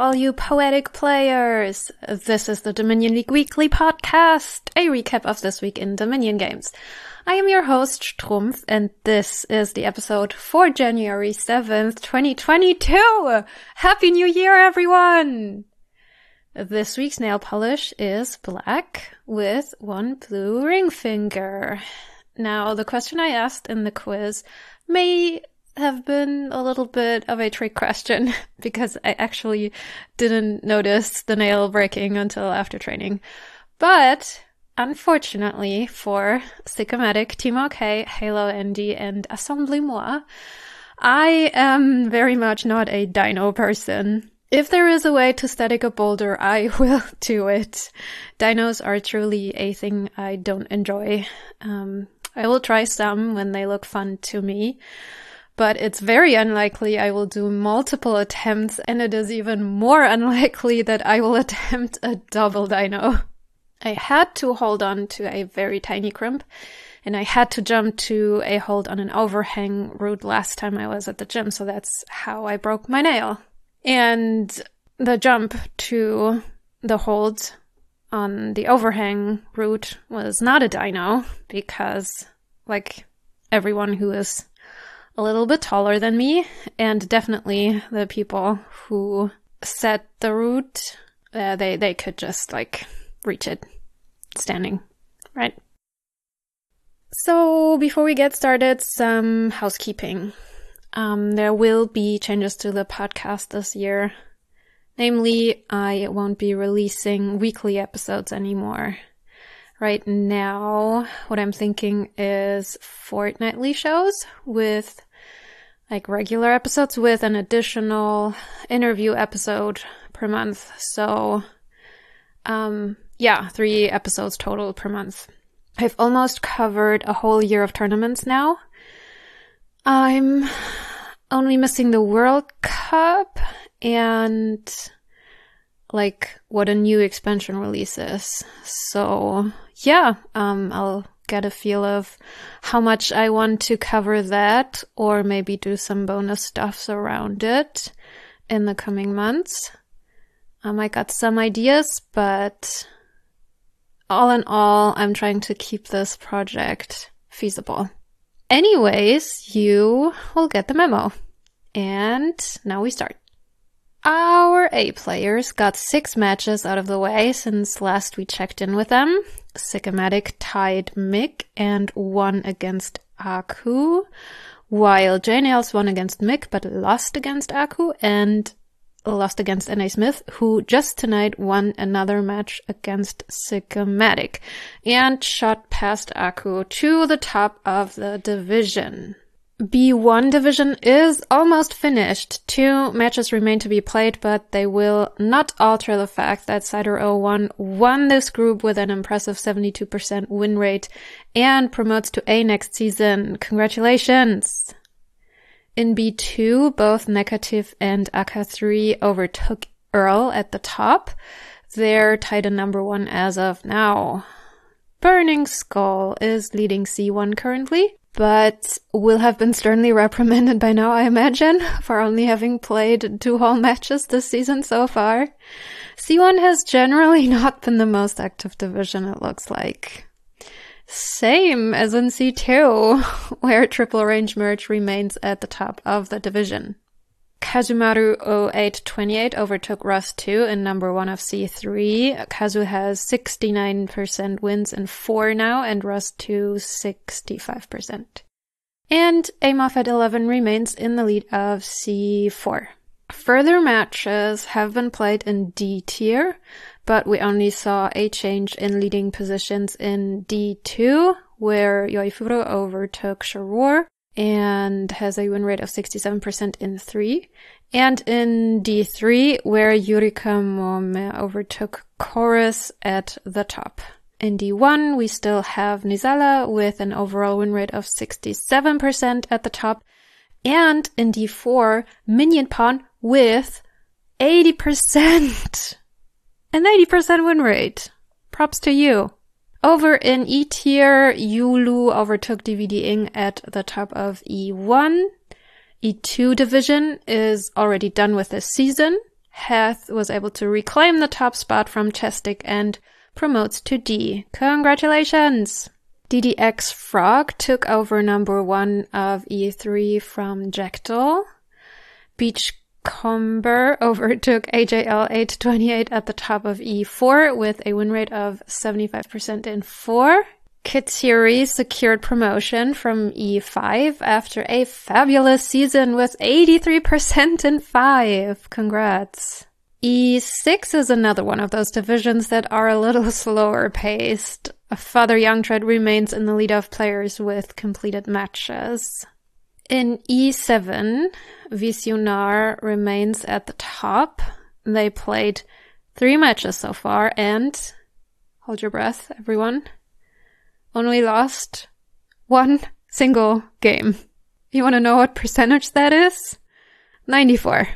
all you poetic players! This is the Dominion League Weekly Podcast, a recap of this week in Dominion games. I am your host, Strumpf, and this is the episode for January 7th, 2022! Happy New Year, everyone! This week's nail polish is black with one blue ring finger. Now, the question I asked in the quiz may have been a little bit of a trick question because I actually didn't notice the nail breaking until after training. But unfortunately for Sickamatic, Team OK, Halo Andy, and Assembly Moi, I am very much not a dino person. If there is a way to static a boulder, I will do it. Dinos are truly a thing I don't enjoy. I will try some when they look fun to me, but it's very unlikely I will do multiple attempts, and it is even more unlikely that I will attempt a double dino. I had to hold on to a very tiny crimp, and I had to jump to a hold on an overhang route last time I was at the gym, so that's how I broke my nail. And the jump to the hold on the overhang route was not a dino because, like everyone who is a little bit taller than me, and definitely the people who set the route, they could just, reach it standing, right? So, before we get started, some housekeeping. There will be changes to the podcast this year. Namely, I won't be releasing weekly episodes anymore. Right now, what I'm thinking is fortnightly shows with regular episodes with an additional interview episode per month. So, 3 episodes total per month. I've almost covered a whole year of tournaments now. I'm only missing the World Cup and what a new expansion release is. So, I'll get a feel of how much I want to cover that, or maybe do some bonus stuffs around it in the coming months. I got some ideas, but all in all, I'm trying to keep this project feasible. Anyways, you will get the memo. And now we start. Our A players got 6 matches out of the way since last we checked in with them. Sickamatic tied Mick and won against Aku, while JNails won against Mick but lost against Aku and lost against NA Smith, who just tonight won another match against Sickamatic and shot past Aku to the top of the division. B1 division is almost finished. 2 matches remain to be played, but they will not alter the fact that Cider01 won this group with an impressive 72% win rate and promotes to A next season. Congratulations! In B2, both Negative and AK3 overtook Earl at the top. They're tied in number 1 as of now. Burning Skull is leading C1 currently, but will have been sternly reprimanded by now, I imagine, for only having played 2 whole matches this season so far. C1 has generally not been the most active division, it looks like. Same as in C2, where Triple Range Merge remains at the top of the division. Kazumaru 0828 overtook Rust 2 in number 1 of C3. Kazu has 69% wins in 4 now, and Rust 2 65%. And Amoff at 11 remains in the lead of C4. Further matches have been played in D tier, but we only saw a change in leading positions in D2, where Yoifuro overtook Sharur and has a win rate of 67% in 3. And in D3, where Yurika Mome overtook Chorus at the top. In D1, we still have Nizala with an overall win rate of 67% at the top. And in D4, Minion Pawn with 80%. An 80% win rate. Props to you. Over in E tier, Yulu overtook DVD Ing at the top of E1. E2 division is already done with this season. Heth was able to reclaim the top spot from Chestic and promotes to D. Congratulations! DDX Frog took over number 1 of E3 from Jackdaw. Beachcomber overtook AJL 828 at the top of E4 with a win rate of 75% in 4. Kitsuri secured promotion from E5 after a fabulous season with 83% in 5. Congrats. E6 is another one of those divisions that are a little slower paced. Father Youngtread remains in the lead of players with completed matches. In E7, Visionar remains at the top. They played 3 matches so far and, hold your breath everyone, only lost 1 single game. You want to know what percentage that is? 94.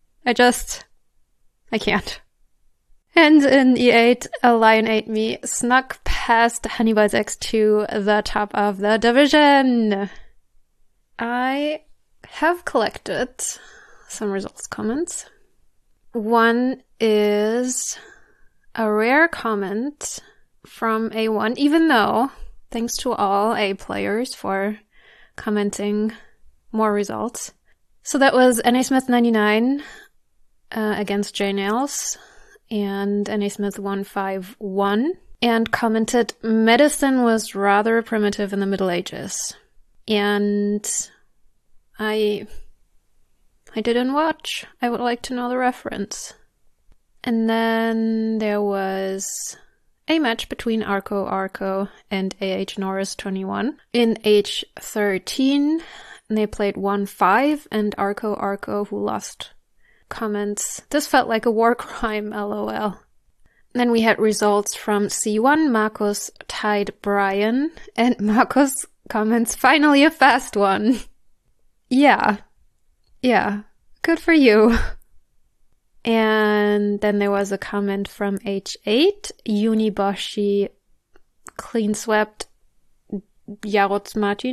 I can't. And in E8, a Lion Ate Me snuck past Hannibal's X to the top of the division. I have collected some results comments. One is a rare comment from A1, even though, thanks to all A players for commenting more results. So that was NA Smith 99 against J Nails, and NA Smith 151, and commented, medicine was rather primitive in the Middle Ages. And I didn't watch. I would like to know the reference. And then there was a match between Arco and AH Norris 21. In H13, they played 1-5, and Arco, who lost, comments, this felt like a war crime, lol. Then we had results from C1. Marcus tied Brian, and Marcus comments, finally a fast one. Yeah, good for you. And then there was a comment from H8. Uniboshi clean swept Jared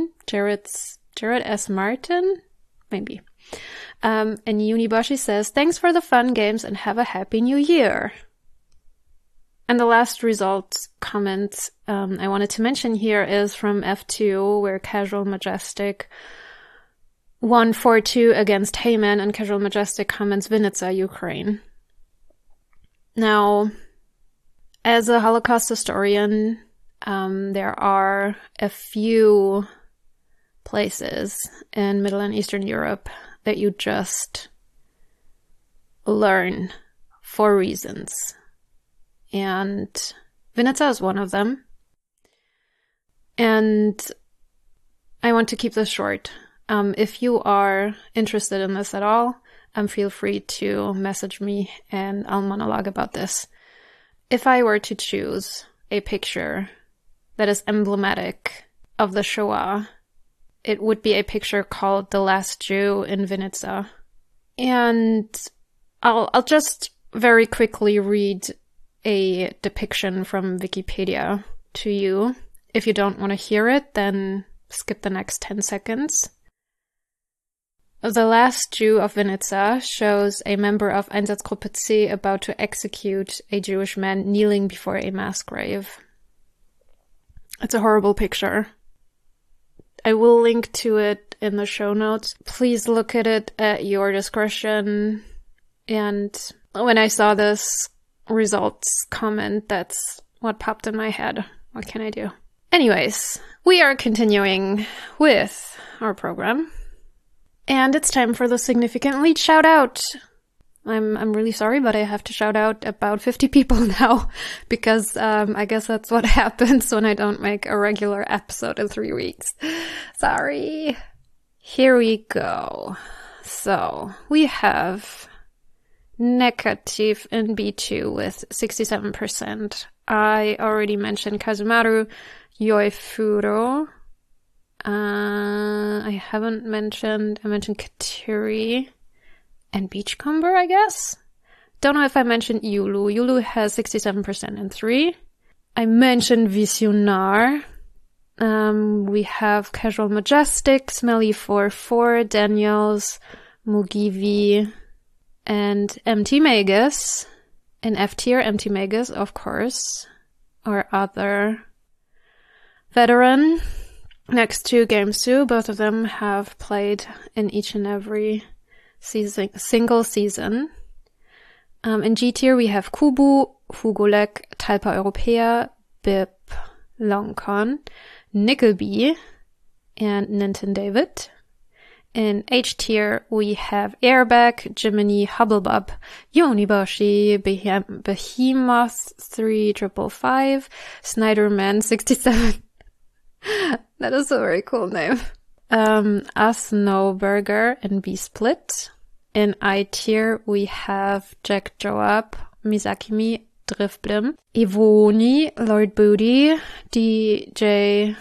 S. Martin? Maybe. And Uniboshi says, thanks for the fun games and have a happy new year. And the last results comment I wanted to mention here is from F2, where Casual Majestic won 4-2 against Heyman, and Casual Majestic comments Vinnytsia, Ukraine. Now, as a Holocaust historian, there are a few places in Middle and Eastern Europe that you just learn for reasons. And Vinnytsia is one of them. And I want to keep this short. If you are interested in this at all, feel free to message me and I'll monologue about this. If I were to choose a picture that is emblematic of the Shoah, it would be a picture called The Last Jew in Vinnytsia. And I'll just very quickly read a depiction from Wikipedia to you. If you don't want to hear it, then skip the next 10 seconds. The Last Jew of Vinnytsia shows a member of Einsatzgruppe C about to execute a Jewish man kneeling before a mass grave. It's a horrible picture. I will link to it in the show notes. Please look at it at your discretion. And when I saw this results comment, that's what popped in my head. What can I do? Anyways, we are continuing with our program. And it's time for the significant lead shout out. I'm really sorry, but I have to shout out about 50 people now, because I guess that's what happens when I don't make a regular episode in 3 weeks. Sorry. Here we go. So, we have Negative in B2 with 67%. I already mentioned Kazumaru, Yoifuro. I mentioned Kateri and Beachcomber, I guess? Don't know if I mentioned Yulu. Yulu has 67% in 3. I mentioned Visionar. We have Casual Majestic, Smelly 44, Daniels, Mugivi, and MT Magus. In F tier, MT Magus, of course, our other veteran. Next to Gamesu, both of them have played in each and every single season. In G tier, we have Kubu, Fugolek, Talpa Europea, Bip, Longcon, Nickelby, and Ninten David. In H tier, we have Airbag, Jiminy, Hubblebub, Yoniboshi, Behemoth 3555, Snyderman 67. That is a very cool name. Asnoburger and B-Split. In I tier, we have Jack Joab, Misakimi, Driftblim, Ivoni, Lord Booty, DJ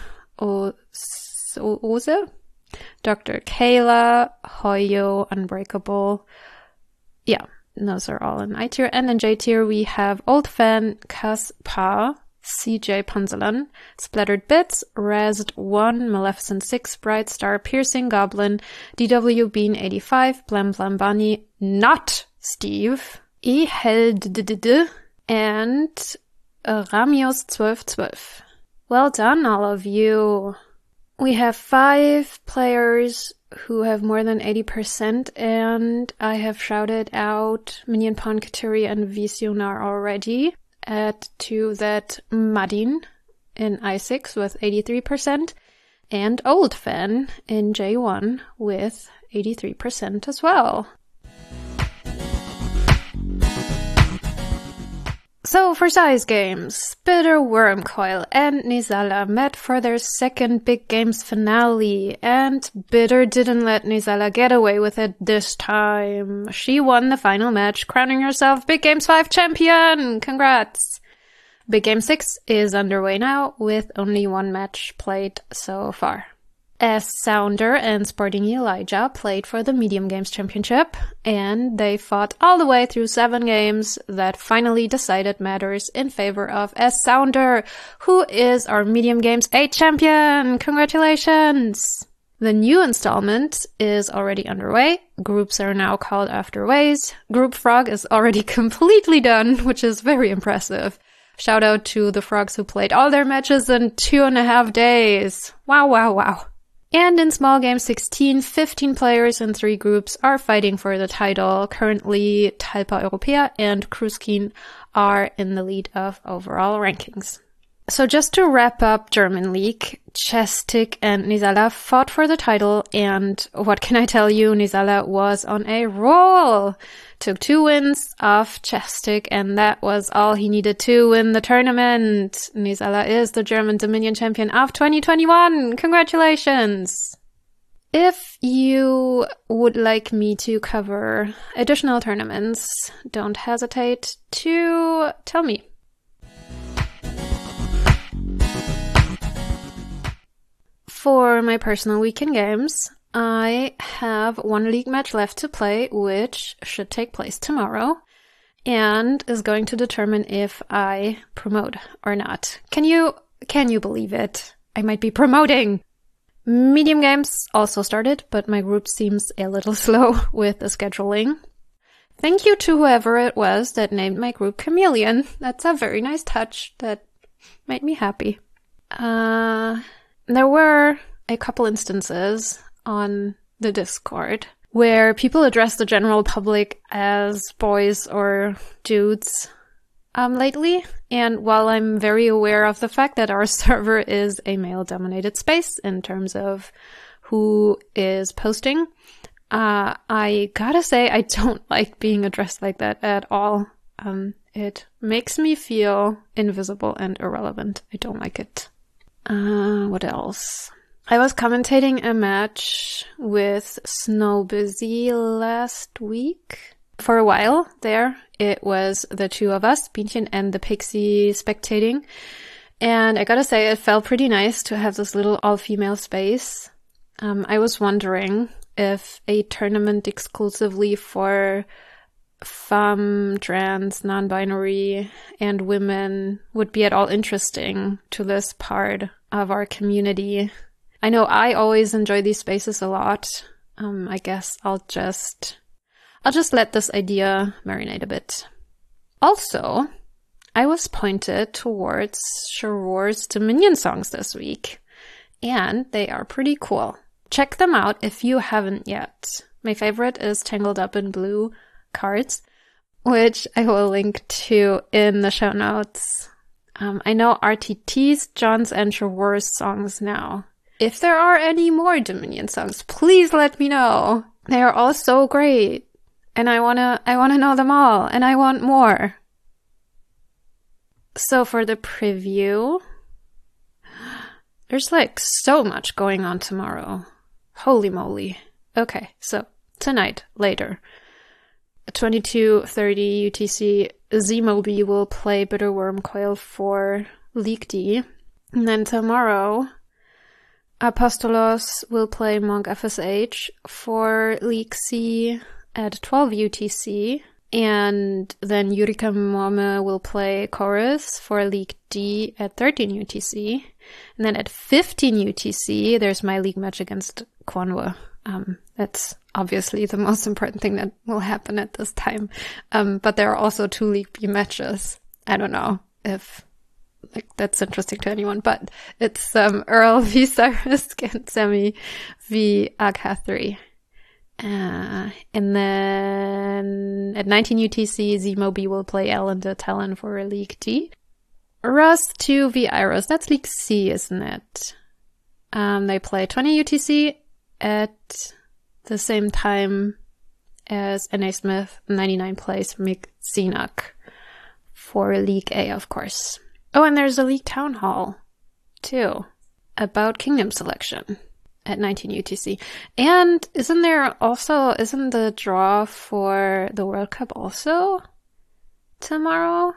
Ose, Dr. Kayla, Hoyo, Unbreakable. Yeah, those are all in I tier. And in J tier, we have Old Fan, Kaspar, CJ Punzalan, Splattered Bits, Razed 1, Maleficent 6, Bright Star, Piercing Goblin, DW Bean 85, Blam Blam Bunny, Not Steve, Held, and Ramios 1212. Well done, all of you. We have 5 players who have more than 80%, and I have shouted out Minion Pon, Kateri, and Visionar already. Add to that Madin in I6 with 83%, and Old Fan in J1 with 83% as well. So for size games, Bitter Wormcoil and Nizala met for their second Big Games finale, and Bitter didn't let Nizala get away with it this time. She won the final match, crowning herself Big Games 5 champion! Congrats! Big Game 6 is underway now, with only one match played so far. S Sounder and Sporting Elijah played for the Medium Games Championship, and they fought all the way through 7 games that finally decided matters in favor of S Sounder, who is our Medium Games 8 champion! Congratulations! The new installment is already underway. Groups are now called after ways. Group Frog is already completely done, which is very impressive. Shout out to the frogs who played all their matches in 2.5 days. Wow, wow, wow. And in Small Game 16, 15 players in 3 groups are fighting for the title. Currently, Talpa Europea and Kruskin are in the lead of overall rankings. So just to wrap up German League, Chestic and Nizala fought for the title, and what can I tell you, Nizala was on a roll! Took 2 wins off Chestic, and that was all he needed to win the tournament. Nizala is the German Dominion champion of 2021! Congratulations! If you would like me to cover additional tournaments, don't hesitate to tell me. For my personal weekend games, I have 1 league match left to play, which should take place tomorrow, and is going to determine if I promote or not. Can you believe it? I might be promoting! Medium games also started, but my group seems a little slow with the scheduling. Thank you to whoever it was that named my group Chameleon. That's a very nice touch that made me happy. There were a couple instances on the Discord where people address the general public as boys or dudes lately, and while I'm very aware of the fact that our server is a male-dominated space in terms of who is posting, I gotta say I don't like being addressed like that at all. It makes me feel invisible and irrelevant. I don't like it. What else? I was commentating a match with Snowbusy last week. For a while there, it was the 2 of us, Bienchen and the Pixie, spectating. And I gotta say, it felt pretty nice to have this little all-female space. I was wondering if a tournament exclusively for femme, trans, non-binary, and women would be at all interesting to this part of our community. I know I always enjoy these spaces a lot. I guess I'll I'll just let this idea marinate a bit. Also, I was pointed towards Sharor's Dominion songs this week, and they are pretty cool. Check them out if you haven't yet. My favorite is Tangled Up in Blue Cards, which I will link to in the show notes. I know RTT's, John's, and Sharor's songs now. If there are any more Dominion songs, please let me know. They are all so great, and I wanna know them all, and I want more. So for the preview, there's like so much going on tomorrow. Holy moly. Okay, so tonight, later, 22:30 UTC, Z-Mobi will play Bitterworm Coil for League D. And then tomorrow, Apostolos will play Monk FSH for League C at 12 UTC. And then Yurika Momo will play Chorus for League D at 13 UTC. And then at 15 UTC, there's my league match against Kwanwa. That's obviously the most important thing that will happen at this time. But there are also 2 League B matches. I don't know if that's interesting to anyone, but it's Earl v Cyrus and Semi v Agha3. And then at 19 UTC, Z-Mobi will play Elenda Talon for League D. Rust 2 v Iros, that's League C, isn't it? They play 20 UTC at the same time as NA Smith. 99 plays Mick Zinuk for League A, of course. Oh, and there's a League Town Hall, too, about Kingdom Selection at 19 UTC. And isn't the draw for the World Cup also tomorrow?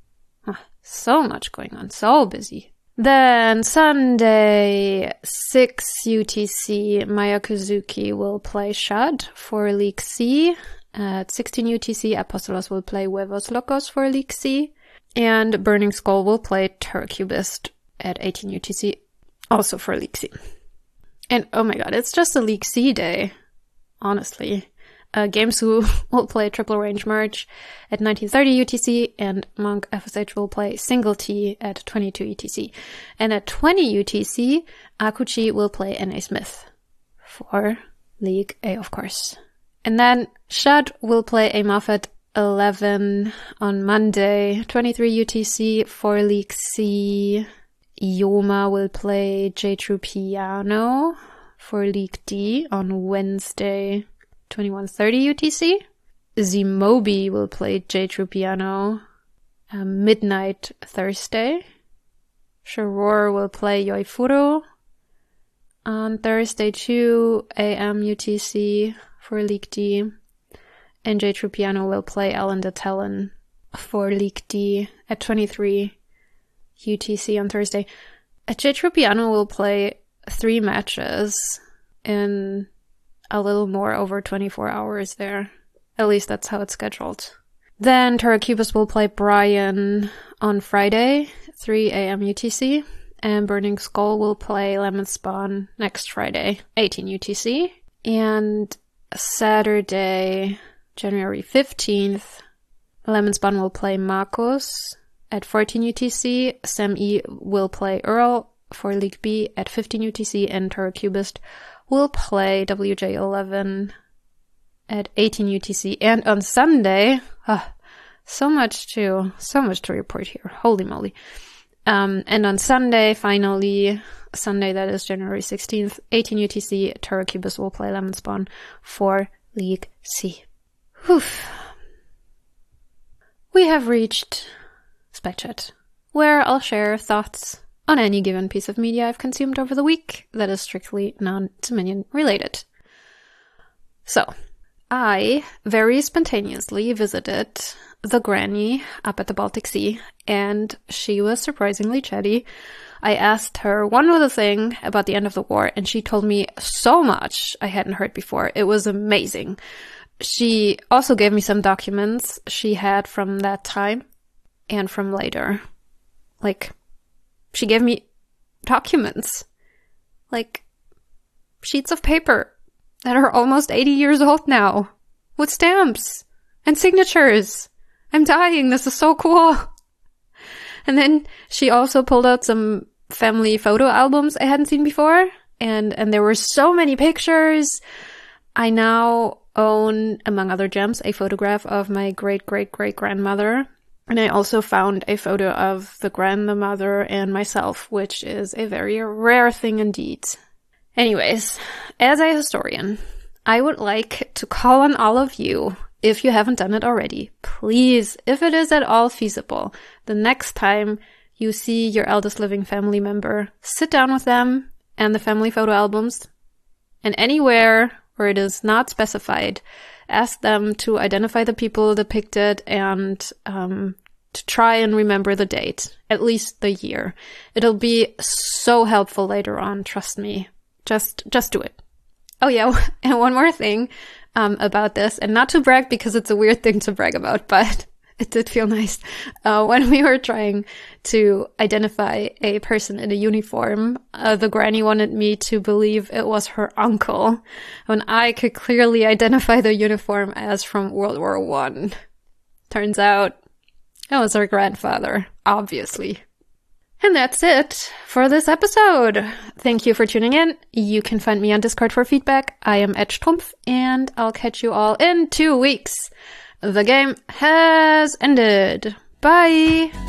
So much going on, so busy. Then Sunday, 6 UTC, Maya Kazuki will play Shad for League C. At 16 UTC, Apostolos will play Huevos Locos for League C. And Burning Skull will play Turcubist at 18 UTC, also for League C. And oh my god, it's just a League C day, honestly. Gamesu will play Triple Range Merge at 1930 UTC, and Monk FSH will play Single T at 22 UTC. And at 20 UTC, Akuchi will play NA Smith for League A, of course. And then Shad will play a Moffat 11 on Monday, 23 UTC for League C. Yoma will play J-True Piano for League D on Wednesday, 21:30 UTC. Z-Mobi will play J-True Piano midnight Thursday. Sharor will play Yoifuro on Thursday 2 AM UTC for League D. And J-True Piano will play Elenda Talon for League D at 23 UTC on Thursday. J-True Piano will play 3 matches in a little more over 24 hours there. At least that's how it's scheduled. Then Turcubus will play Brian on Friday, 3 AM UTC. And Burning Skull will play Lemon Spawn next Friday, 18 UTC. And Saturday, January 15th, Lemon Spawn will play Marcos at 14 UTC. Sam E will play Earl for League B at 15 UTC. And Turcubist will play WJ11 at 18 UTC. And on Sunday, so much to report here. Holy moly. And on Sunday, finally, Sunday that is January 16th, 18 UTC, Turcubus will play Lemon Spawn for League C. Whew. We have reached Spec Chat, where I'll share thoughts on any given piece of media I've consumed over the week that is strictly non-Dominion related. So, I very spontaneously visited the granny up at the Baltic Sea, and she was surprisingly chatty. I asked her one little thing about the end of the war, and she told me so much I hadn't heard before. It was amazing. She also gave me some documents she had from that time and from later. Like, she gave me documents. Like, sheets of paper that are almost 80 years old now. with stamps and signatures. I'm dying. This is so cool. And then she also pulled out some family photo albums I hadn't seen before. And there were so many pictures. I now own, among other gems, a photograph of my great-great-great-grandmother. And I also found a photo of the grandmother and myself, which is a very rare thing indeed. Anyways, as a historian, I would like to call on all of you, if you haven't done it already, please, if it is at all feasible, the next time you see your eldest living family member, sit down with them and the family photo albums, and anywhere where it is not specified, ask them to identify the people depicted and to try and remember the date, at least the year. It'll be so helpful later on, trust me. Just do it. Oh yeah, and one more thing about this, and not to brag because it's a weird thing to brag about, but it did feel nice. When we were trying to identify a person in a uniform, the granny wanted me to believe it was her uncle, when I could clearly identify the uniform as from World War I. Turns out it was her grandfather, obviously. And that's it for this episode. Thank you for tuning in. You can find me on Discord for feedback. I am Edstrumpf, and I'll catch you all in 2 weeks. The game has ended. Bye!